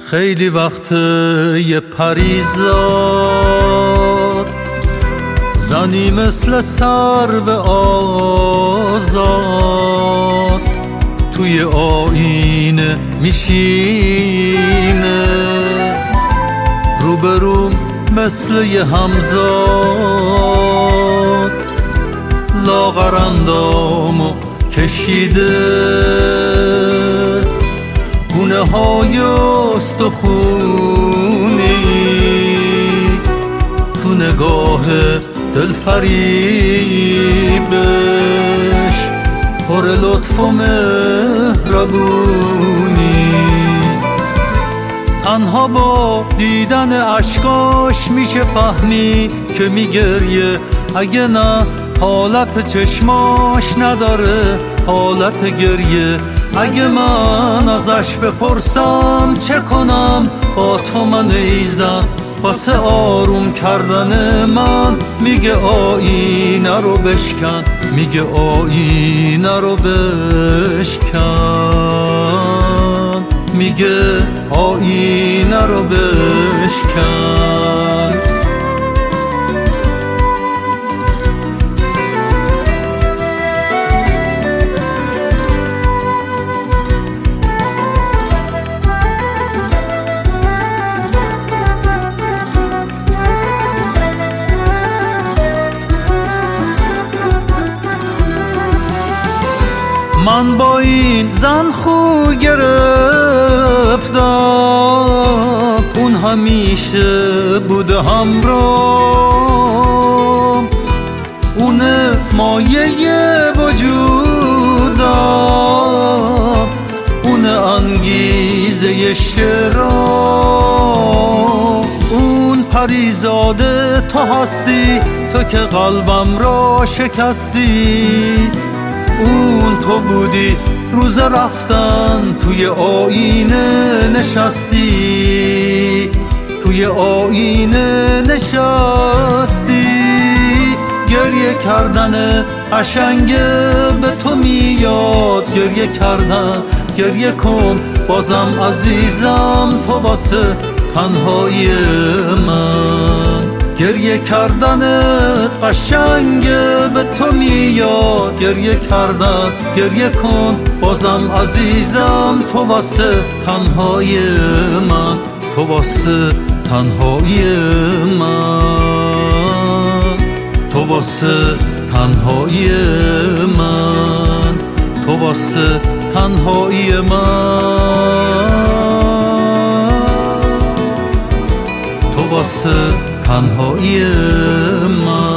خیلی وقت یه پریزاد زنی مثل سرو آزاد توی آینه میشینه، روبروم مثل یه همزاد، لاغر اندامو کشیده، گونه های استخونی، تو نگاه دلفریبش پر لطف و مهربونی. تنها با دیدن اشکاش میشه فهمی که میگریه، اگه نه حالت چشماش نداره حالت گریه. اگه من ازش بپرسم چه کنم با تو من ایزن، واسه آروم کردن من میگه آینه رو بشکن، میگه آینه رو بشکن، میگه آینه رو بشکن. من با این زن خو گرفتم، اون همیشه بوده همراهم، اونه مایه وجودم، اونه انگیزه شعرام. اون پریزاده تو هستی، تو که قلبم را شکستی، اون تو بودی روز رفتن توی آینه نشستی، توی آینه نشستی. گریه کردن قشنگه به تو میاد، گریه کردن، گریه کن بازم عزیزم تو واسه تنهایی من. گریه کردن قشنگه به تو میاد، گریه کردن، گریه کن بازم عزیزم تو واسه تنهایی من، تو واسه تنهایی من، تو واسه تنهایی من، تو واسه تنهایی من، تو واسه تنهایی من.